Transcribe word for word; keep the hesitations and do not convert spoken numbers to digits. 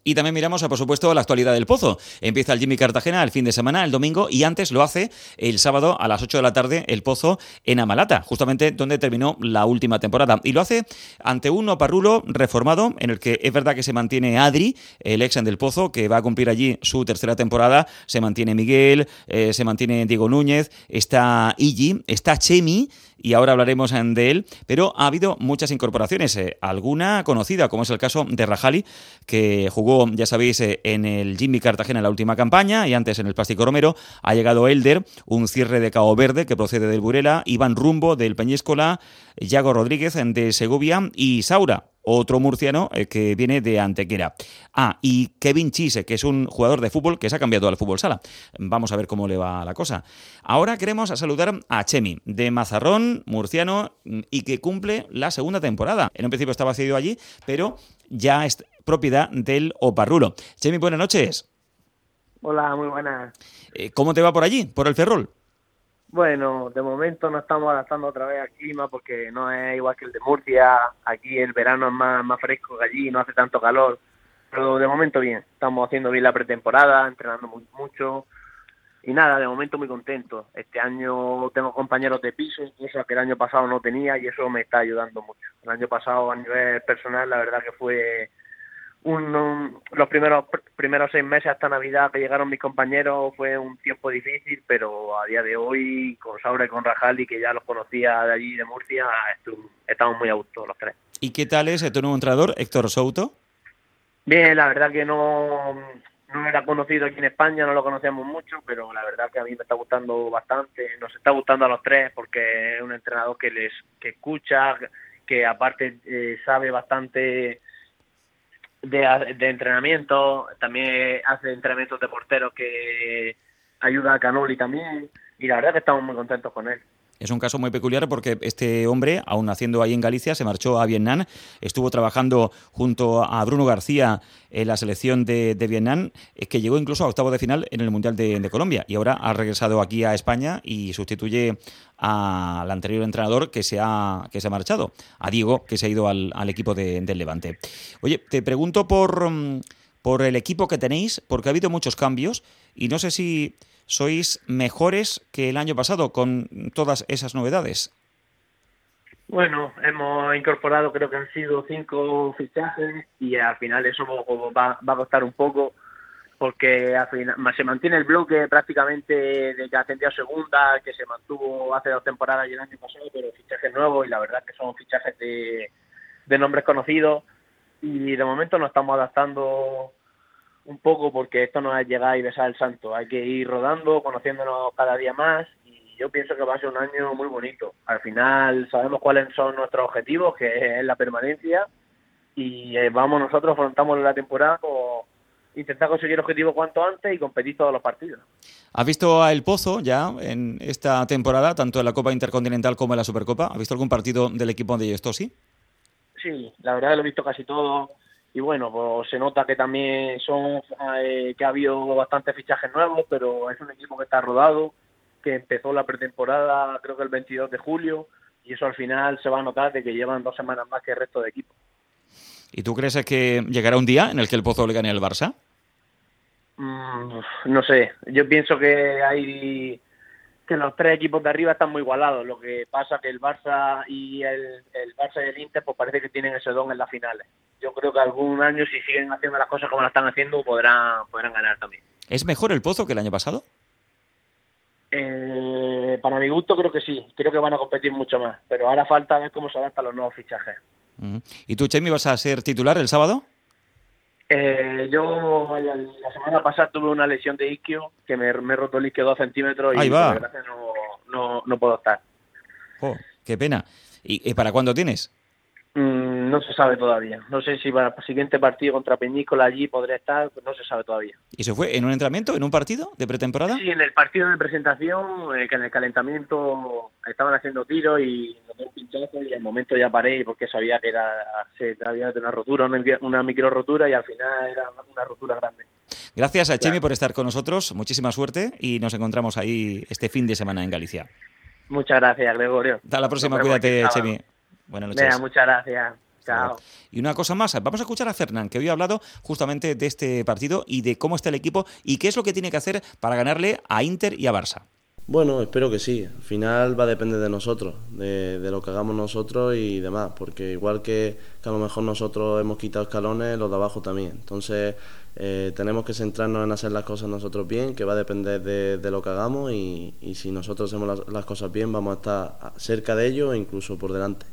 Y también miramos, por supuesto, la actualidad del Pozo. Empieza el Jimmy Cartagena el fin de semana, el domingo, y antes lo hace el sábado a las ocho de la tarde el Pozo en Amalata, justamente donde terminó la última temporada. Y lo hace ante un Oparrulo reformado, en el que es verdad que se mantiene Adri, el ex del Pozo, que va a cumplir allí su tercera temporada. Se mantiene Miguel, eh, se mantiene Diego Núñez, está Igi, está Chemi, y ahora hablaremos de él, pero ha habido muchas incorporaciones, eh, alguna conocida, como es el caso de Rajali, que jugó, ya sabéis, eh, en el Jimmy Cartagena en la última campaña, y antes en el Plástico Romero. Ha llegado Elder, un cierre de Cabo Verde que procede del Burela, Iván Rumbo del Peñíscola, Yago Rodríguez de Segovia y Saura, otro murciano eh, que viene de Antequera. Ah, y Kevin Chise, que es un jugador de fútbol que se ha cambiado al fútbol sala. Vamos a ver cómo le va la cosa. Ahora queremos saludar a Chemi, de Mazarrón, murciano, y que cumple la segunda temporada. En un principio estaba cedido allí, pero ya es propiedad del Oparrulo. Chemi, buenas noches. Hola, muy buenas. Eh, ¿Cómo te va por allí, por el Ferrol? Bueno, de momento nos estamos adaptando otra vez al clima porque no es igual que el de Murcia. Aquí el verano es más, más fresco que allí, no hace tanto calor. Pero de momento bien, estamos haciendo bien la pretemporada, entrenando muy, mucho. Y nada, de momento muy contento. Este año tengo compañeros de piso, cosa que el año pasado no tenía, y eso me está ayudando mucho. El año pasado a nivel personal la verdad que fue... Un, un, los primeros primeros seis meses hasta Navidad que llegaron mis compañeros fue un tiempo difícil, pero a día de hoy con Saura y con Rajali, que ya los conocía de allí de Murcia, estu, estamos muy a gusto los tres. ¿Y qué tal es tu nuevo entrenador, Héctor Souto? Bien, la verdad que no, no era conocido aquí en España, no lo conocíamos mucho, pero la verdad que a mí me está gustando bastante, nos está gustando a los tres porque es un entrenador que les que escucha, que aparte eh, sabe bastante De, de entrenamiento, también hace entrenamientos de porteros que ayuda a Canoli también, y la verdad que estamos muy contentos con él. Es un caso muy peculiar porque este hombre, aún naciendo ahí en Galicia, se marchó a Vietnam, estuvo trabajando junto a Bruno García en la selección de, de Vietnam, que llegó incluso a octavo de final en el Mundial de, de Colombia, y ahora ha regresado aquí a España y sustituye al anterior entrenador que se ha, que se ha marchado, a Diego, que se ha ido al, al equipo de, del Levante. Oye, te pregunto por, por el equipo que tenéis, porque ha habido muchos cambios, y no sé si sois mejores que el año pasado con todas esas novedades. Bueno, hemos incorporado, creo que han sido cinco fichajes, y al final eso va, va a costar un poco, porque al final se mantiene el bloque prácticamente de que ascendió a segunda, que se mantuvo hace dos temporadas y el año pasado, pero fichajes nuevos, y la verdad que son fichajes de, de nombres conocidos, y de momento nos estamos adaptando un poco, porque esto no es llegar y besar el santo, hay que ir rodando, conociéndonos cada día más, y yo pienso que va a ser un año muy bonito. Al final sabemos cuáles son nuestros objetivos, que es la permanencia, y vamos nosotros, afrontamos la temporada con intentar conseguir el objetivo cuanto antes y competir todos los partidos. ¿Has visto a El Pozo ya en esta temporada, tanto en la Copa Intercontinental como en la Supercopa? ¿Has visto algún partido del equipo de Gestosi? Sí, la verdad que lo he visto casi todo. Y bueno, pues se nota que también son eh, que ha habido bastantes fichajes nuevos, pero es un equipo que está rodado, que empezó la pretemporada creo que el veintidós de julio, y eso al final se va a notar de que llevan dos semanas más que el resto de equipos. ¿Y tú crees que llegará un día en el que el Pozo le gane al Barça? Mm, no sé, yo pienso que hay que los tres equipos de arriba están muy igualados. Lo que pasa que el Barça y el, el Barça y el Inter pues parece que tienen ese don en las finales. Yo creo que algún año, si siguen haciendo las cosas como las están haciendo, podrán, podrán ganar también. ¿Es mejor el Pozo que el año pasado? Eh, para mi gusto creo que sí, creo que van a competir mucho más, pero ahora falta ver cómo se adaptan los nuevos fichajes. Uh-huh. ¿Y tú, Chemi, vas a ser titular el sábado? Eh, yo la, la semana pasada tuve una lesión de isquio, que me, me he roto el isquio dos centímetros. Ahí y va. por desgracia no, no, no puedo estar. Oh, qué pena. ¿Y, y para cuándo tienes? Mm, no se sabe todavía. No sé si para el siguiente partido contra Peñíscola allí podré estar, pues no se sabe todavía. ¿Y se fue en un entrenamiento, en un partido de pretemporada? Sí, en el partido de presentación, eh, que en el calentamiento estaban haciendo tiros y noté un pinchazo, y al momento ya paré porque sabía que era se había de una rotura, una, una micro rotura, y al final era una rotura grande. Gracias a Chemi por estar con nosotros, muchísima suerte, y nos encontramos ahí este fin de semana en Galicia. Muchas gracias, Gregorio. Hasta la próxima, cuídate, Chemi. Buenas noches. Venga, muchas gracias. Chao. Y una cosa más, vamos a escuchar a Fernán, que hoy ha hablado justamente de este partido y de cómo está el equipo y qué es lo que tiene que hacer para ganarle a Inter y a Barça. Bueno, espero que sí. Al final va a depender de nosotros, de, de lo que hagamos nosotros y demás, porque igual que, que a lo mejor nosotros hemos quitado escalones, los de abajo también. Entonces eh, tenemos que centrarnos en hacer las cosas nosotros bien, que va a depender de, de lo que hagamos y, y si nosotros hacemos las, las cosas bien vamos a estar cerca de ellos e incluso por delante.